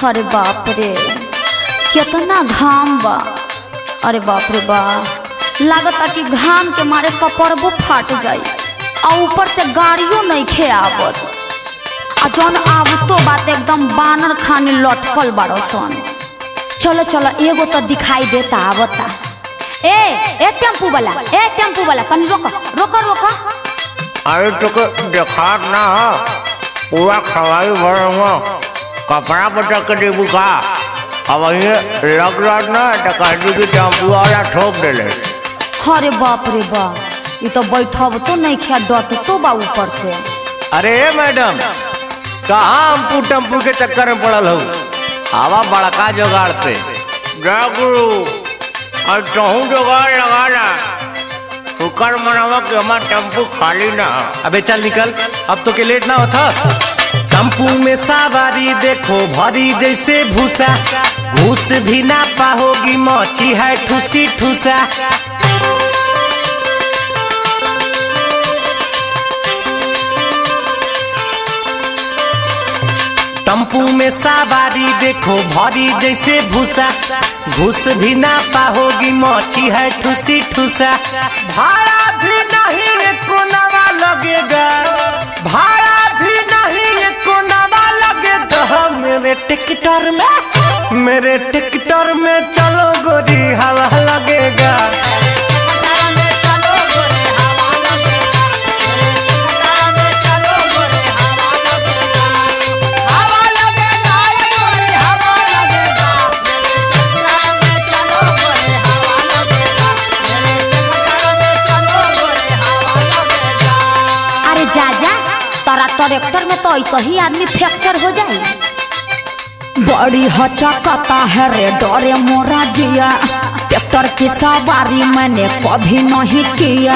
अरे बाप रे कितना घाम बा। अरे बाप रे बाप लागता कि घाम के मारे कपड़बो फाट जाई और ऊपर से गाड़ियों नहीं खे आवत आ जौन आवतो बात एकदम बानर खाने लटकल बाड़ो सन। चलो चलो एगो तो दिखाई देता आवता। ए टेम्पू वाला तनी रोको रोको रोको। अरे तो देखा ना पूरा खवाई भर कपड़ा बचा के देबू का अब ये लग रहा ना टकाटी की टेम्पू वाला ठोक दे। अरे बाप रे बाप ये तो बैठब तो नहीं खा डट तो बा ऊपर से। अरे मैडम कहाँ हम टेम्पू के चक्कर में पड़ल हो हवा बड़का जुगाड़ पे जा गुरु और कहूँ जुगाड़ लगाना शुक्र मनावा कि हमारा टेम्पू खाली ना। अबे चल निकल अब तो के लेट ना होता। टेम्पू में सवारी देखो भरी जैसे भूसा घूस भी ना पाओगी मौची है ठूसी ठूसा। टेम्पू में सवारी देखो भरी जैसे भूसा घूस भी ना पाओगी मौची है ठूसी ठूसा। भाड़ा भी नहीं एको नवा लगेगा भाड़ा भी नहीं एको नवा लगेगा। मेरे टिकटर में चलो गोरी हवा लगेगा। ट्रैक्टर में तो ऐसा ही आदमी फ्रैक्चर हो जाए। बड़ी हचकता है रे डरे मोरा जिया ट्रैक्टर की सवारी मैंने कभी नहीं किया।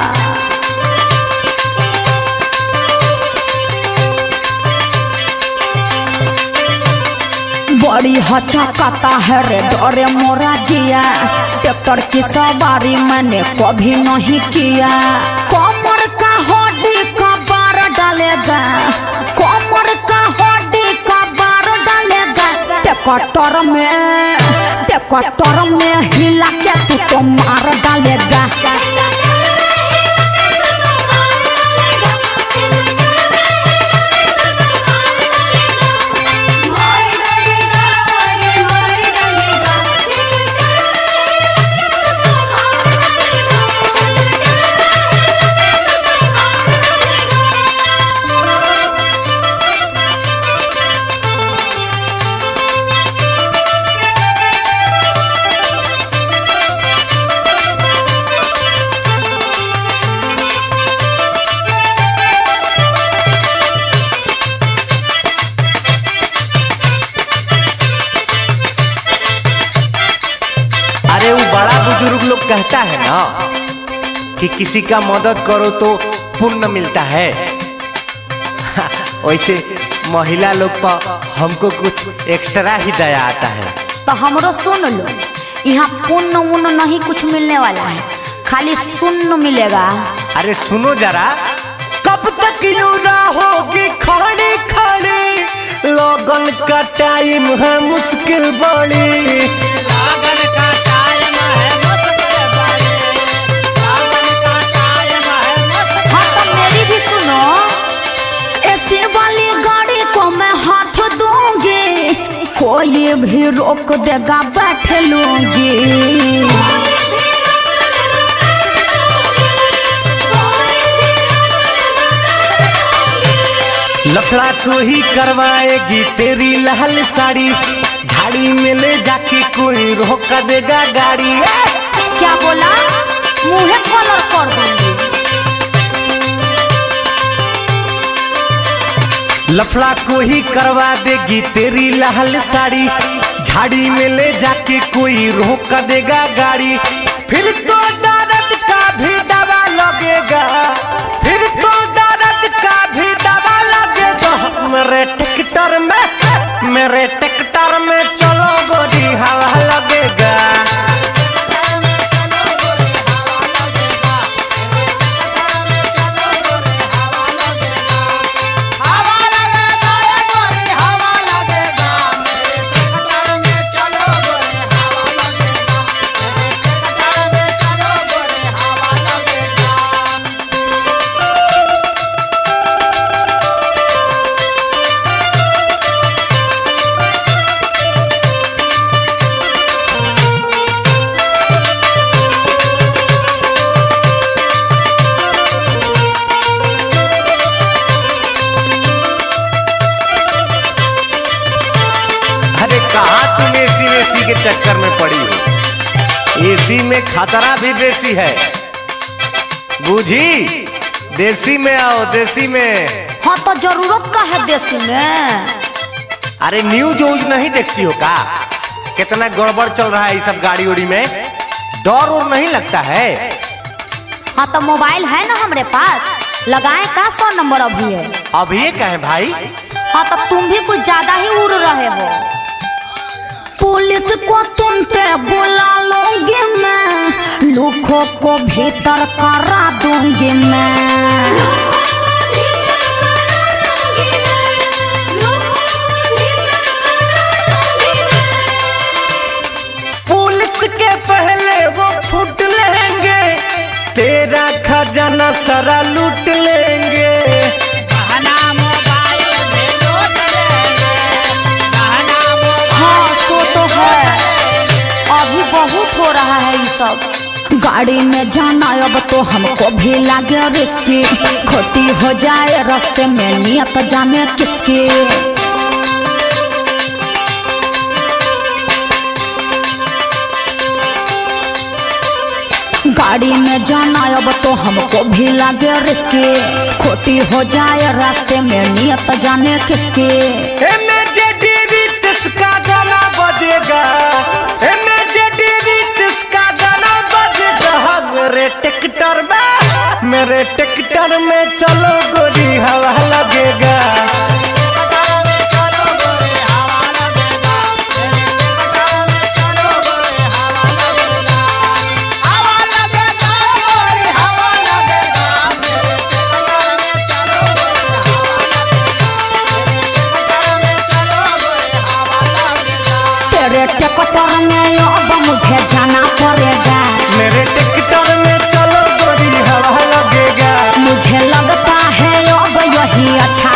बड़ी हचकता है रे डरे मोरा जिया ट्रैक्टर की सवारी मैंने कभी नहीं किया। कमर का हड्डी का बार डालेगा कमर का हड्डी का बार डालेगा। ट्रैक्टर में हिला के तू तो मार डालेगा। बुजुर्ग लोग कहता है ना कि किसी का मदद करो तो पुण्य मिलता है। वैसे महिला लोग पर हमको कुछ एक्स्ट्रा ही दया आता है। तो हमरो सुन लो यहाँ पुण्य उन्न नहीं कुछ मिलने वाला है खाली सुन्न मिलेगा। अरे सुनो जरा कब तक यूं रहोगी खड़े खड़े लगन का टाइम है मुश्किल बड़ी। लगन का कोई भी रोक देगा बैठ लूंगी। लफड़ा को ही करवाएगी तेरी लाल साड़ी झाड़ी में ले जाके कोई रोक देगा गाड़ी। क्या बोला मुँह कलर कर दूंगी। लफड़ा को ही करवा देगी तेरी लाल साड़ी झाड़ी में ले जाके कोई रोक देगा गाड़ी। फिर तो दर्द का भी दवा लगेगा फिर तो दर्द का भी दवा लगेगा। मेरे ट्रैक्टर में चलो गोरी हवा लगेगा। के चक्कर में पड़ी हो। एसी में खतरा भी बेसी है, बूझी? देसी में आओ, देसी में। हाँ तो जरूरत का है देसी में। अरे न्यूज व्यूज नहीं देखती हो का? कितना गड़बड़ चल रहा है ये सब गाड़ी उड़ी में, डर और नहीं लगता है? हाँ तो मोबाइल है ना हमारे पास, लगाए का 100 नंबर अभी है। अब ये कहे भाई? हाँ तो तुम भी कुछ ज्यादा ही उड़ रहे हो। पुलिस को तुम पे बुला लूंगी मैं, लूखों को भीतर करा दूंगी मैं। पुलिस के पहले वो फूट लेंगे, तेरा खजाना सारा लूट लेंगे। हाँ सो तो है, अभी बहुत हो रहा है ये सब। गाड़ी में जाना अब तो हमको भी लगे रिस्की, खोटी हो जाए रास्ते में नियत जाने किसकी। गाड़ी में जाना अब तो हमको भी लगे रिस्की, खोटी हो जाए रास्ते में नियत जाने किसकी। का गाना बजेगा, का गाना बजेगा। मेरे ट्रैक्टर में चलो गोरी हवा लगेगा। तेरे ट्रैक्टर में अब मुझे जाना पड़ेगा। मेरे ट्रैक्टर में चलो गोरी हवा लगेगा। मुझे लगता है अब यही अच्छा